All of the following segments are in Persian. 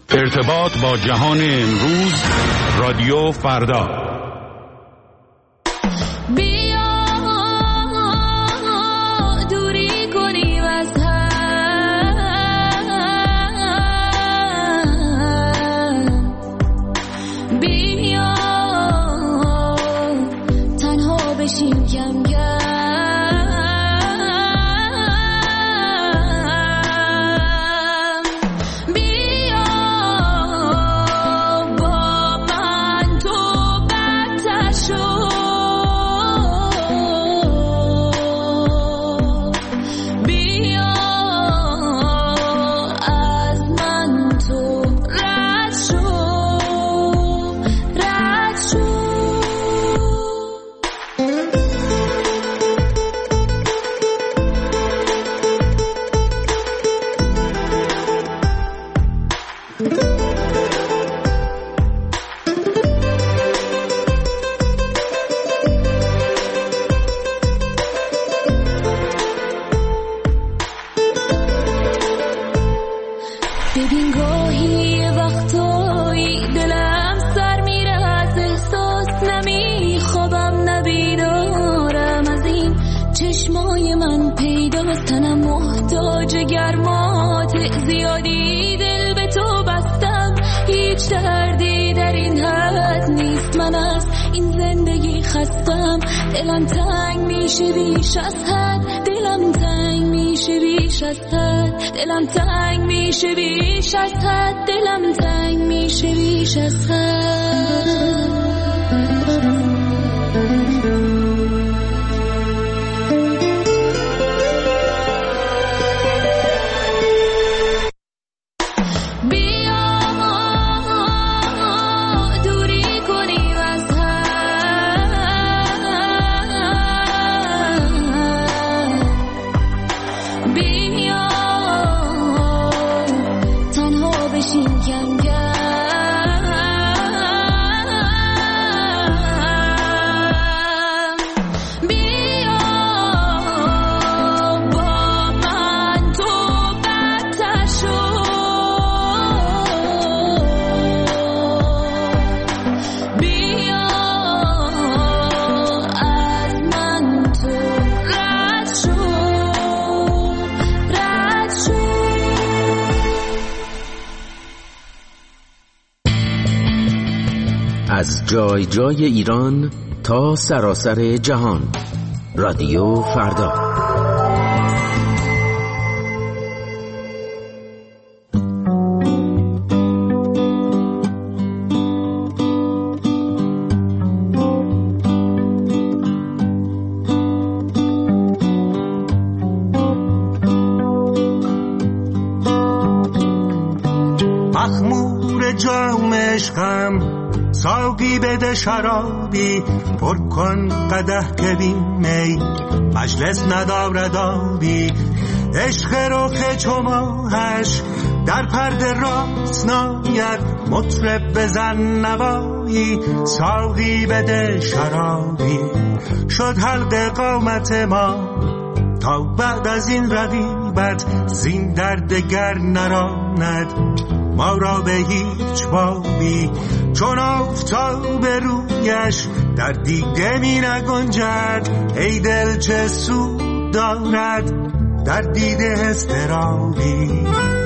ارتباط با جهان امروز، رادیو فردا. ببین گاهی وقتایی دلم سر میره از احساس، نمیخوابم نبیدارم از این چشمای من پیداست، تنم محتاج گرمات زیادی، دل به تو بستم هیچ دردی در این حد نیست، من از این زندگی خستم، دلم تنگ میشه بیش از حد، دلم تنگ میشه بیش از حد، دلم تنگ میشه بیش از حد، دلم تنگ میشه بیش از حد. از جای جای ایران تا سراسر جهان، رادیو فردا. مخمور جام عشقم، ساقی بده شرابی، پر کن قدح که بین می، مجلس ندارد آبی، عشق رخ چو ماهش در پرده راست ناید، مطرب بزن نوایی، ساقی بده شرابی، شد حلق قامت ما تا بعد از این رقیبت، زین درد گر نراند ما را به هیچ بابی، چون آفتاب رویش در دیده می نگنجد، ای دل چه سود دارد در دیده اضطرابی.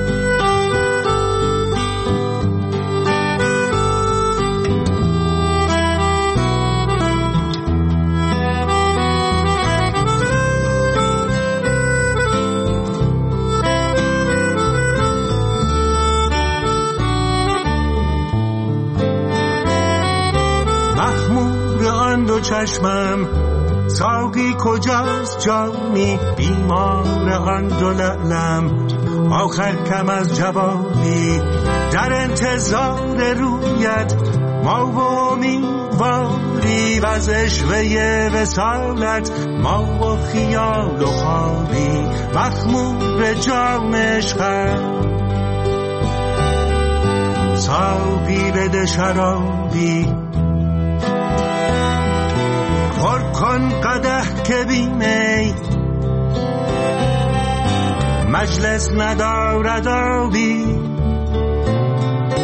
دو چشمم، ساقی کجاست جامی، بیمار آن دو لعلم، آخر کم از جوابی، در انتظار رویت ما و امیدواری، و از عشوه وصالت ما و خیال و خوابی، مخمور جام عشقم، ساقی بده شرابی، پر کن قدح که بینی، مجلس ندارد آبی،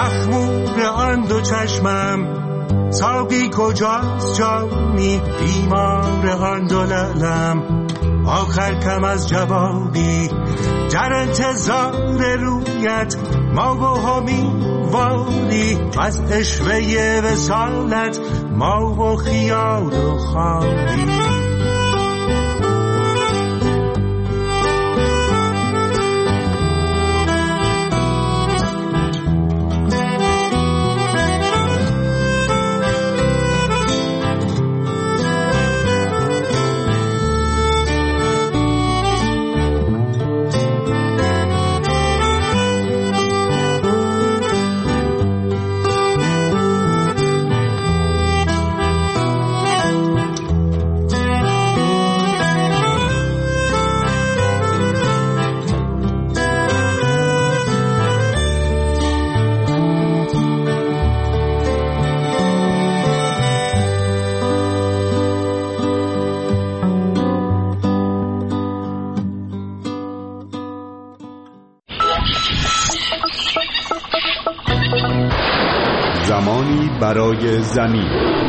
مخمور آن دو چشمم، ساقی کجاست جانی بیمار آن دو لعلم. آخر کم از جوابی در انتظار رویت، ما و امیدواری از عشوه وصالت، ما و خیال و خوابی. زمانی برای زمین.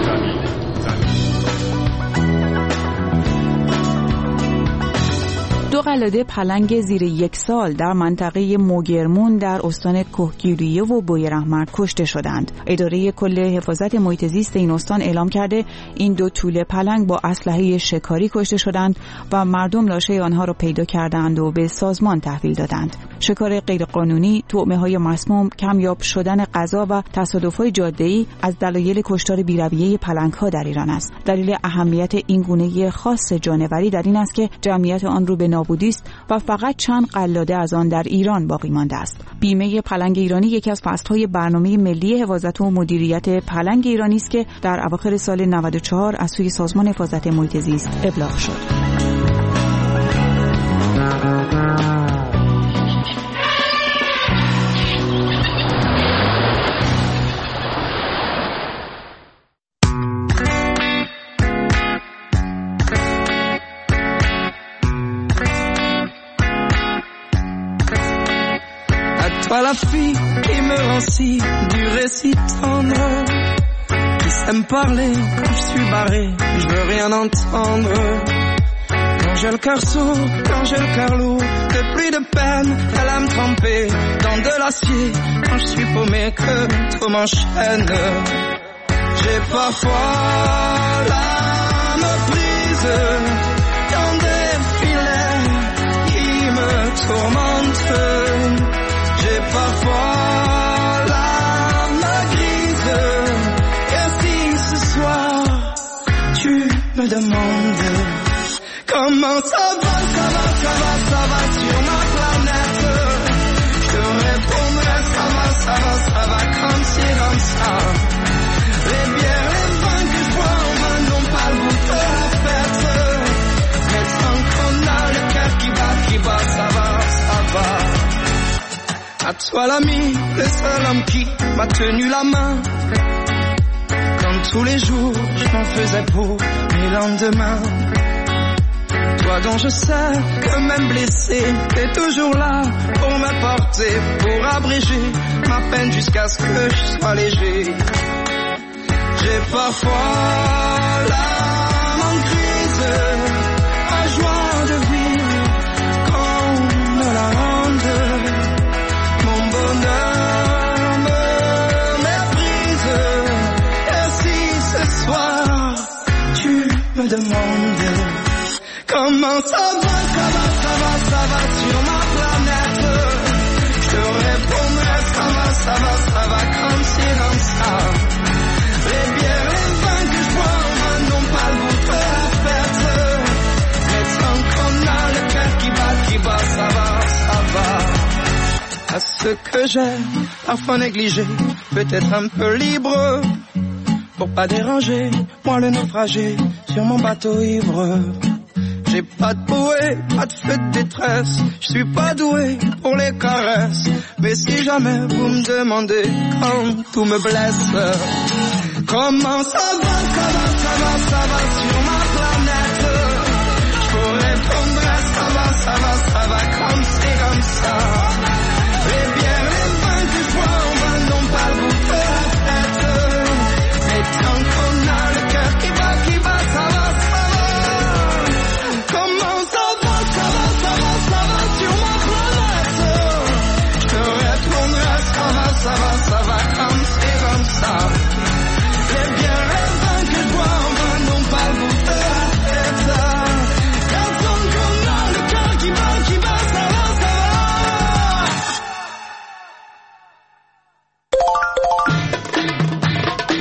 دو قلاده پلنگ زیر 1 سال در منطقه موگرمون در استان کهگیلویه و بویراحمر کشته شدند. اداره کل حفاظت محیط زیست این استان اعلام کرده این دو توله پلنگ با اسلحه شکاری کشته شدند و مردم لاشه آنها را پیدا کردند و به سازمان تحویل دادند. شکار غیرقانونی، طعمه‌های مسموم، کمیاب شدن غذا و تصادف‌های جاده‌ای از دلایل کشتار بی‌رویه پلنگ‌ها در ایران است. دلیل اهمیت این گونه خاص جانوری در این است که جمعیت آن رو به نابودی است و فقط چند قلاده از آن در ایران باقی مانده است. بیمه پلنگ ایرانی یکی از فصل‌های برنامه ملی حفاظت و مدیریت پلنگ ایرانی است که در اواخر سال 94 از سوی سازمان حفاظت محیط زیست ابلاغ شد. Pas la fille qui me rend si du récit tendre, qui sait me parler quand je suis barré, je veux rien entendre. Quand j'ai le cœur sourd, quand j'ai le cœur lourd, que plus de peine, elle a me tremper dans de l'acier. Quand je suis paumé, que tout m'enchaîne. J'ai parfois l'âme prise dans des filets qui me tourmentent. J'ai parfois l'âme grise. Et si ce soir tu me demandes comment ça va, ça va, ça va, ça va sur ma planète, je te répondrai ça va, ça va, ça va comme ci, comme ça. Les bières, les vins que je bois en main n'ont pas le goût de la fête, mais tant qu'on a le cœur qui bat, ça va, ça va. À toi l'ami, le seul homme qui m'a tenu la main, comme tous les jours je m'en faisais pour mes lendemains. Toi dont je sais que même blessé, t'es toujours là pour me porter, pour abréger ma peine jusqu'à ce que je sois léger. J'ai parfois l'âme en crise, la joie de vivre qu'on me la rende. Mon bonheur me méprise. Et si ce soir tu me demandes comment ça va, ça va, ça va, ça va sur ma planète, je te répondrai ça va, ça va, ça va comme ci, comme ça. Les bières, les vins que je bois en main n'ont pas le goût de la fête, mais tant qu'on a le cœur qui bat, ça va, ça va. À ce que j'ai parfois négligé, peut-être un peu libre, pour pas déranger, moi le naufragé sur mon bateau ivre. J'ai pas de bouée, pas de feu de détresse, je suis pas doué pour les caresses, mais si jamais vous me demandez quand tout me blesse, comment ça va, ça va, ça va, ça va sur ma planète, je vous répondrai ça va, ça va, ça va comme c'est comme ça. Les bières, les vins que je bois en main n'ont pas le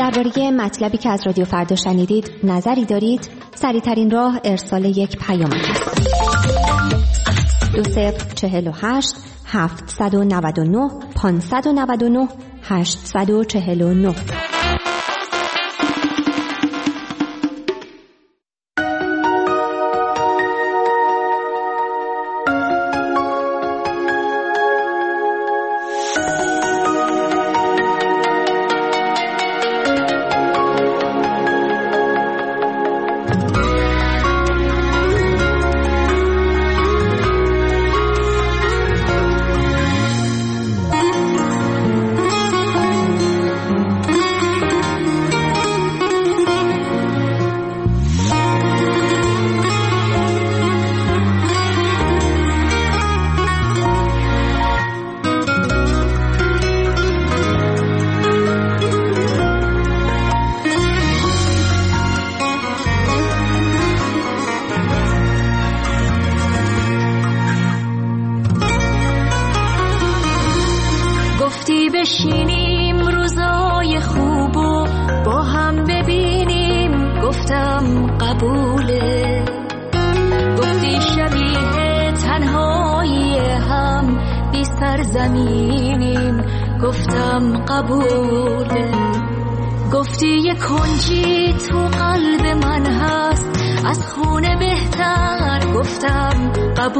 درباره مطلبی که از رادیو فردا شنیدید نظری دارید؟ سریع‌ترین راه ارسال یک پیام است. 2048 799 599 849. بشینیم روزای خوبو با هم ببینیم، گفتم قبوله. گفتی شبیه تنهایی هم بی سرزمینیم، گفتم قبوله. گفتی یه کنجی تو قلب من هست از خونه بهتر، گفتم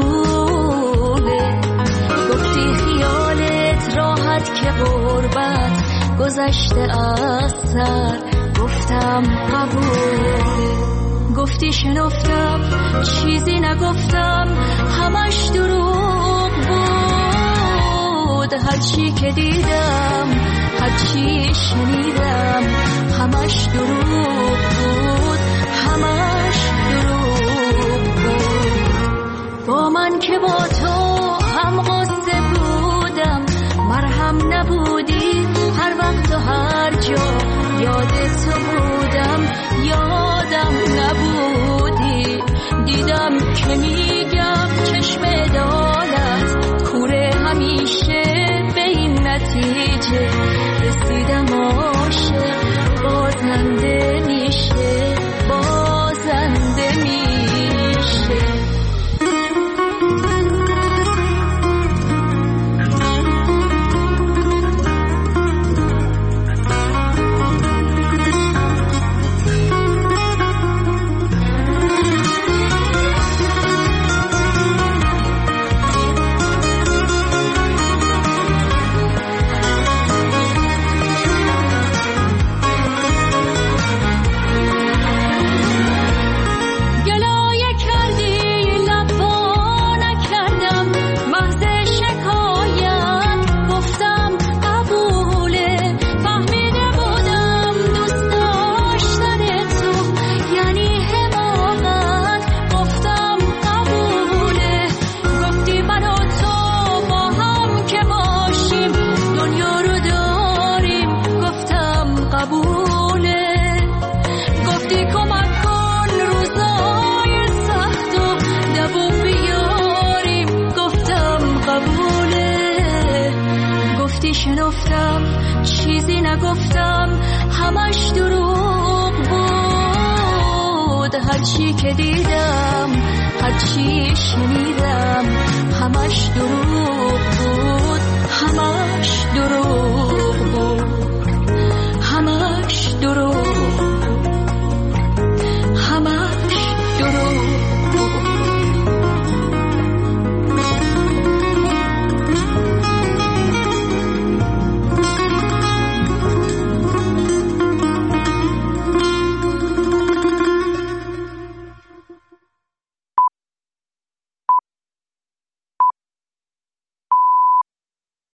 قبوله. گفتی خیالت راحت که غربت گذشته از سر، گفتم قبوله. گفتی شنفتم چیزی نگفتم همش دروغ بود، هرچی که دیدم هرچی شنیدم همش دروغ بود، همش دروغ بود. با من که با تو هم قصه بودم، مرهم نبودی هر وقت و هر جا، یاد تو بودم یادم نبودی. دیدم که میگم چشم عدالت کوره همیشه به این نتیجه، رسیدم عاشق بازنده میشه، بازنده میشه. شنفتم چیزی نگفتم همش دروغ بود، هرچی که دیدم هرچی شنیدم همش دروغ بود،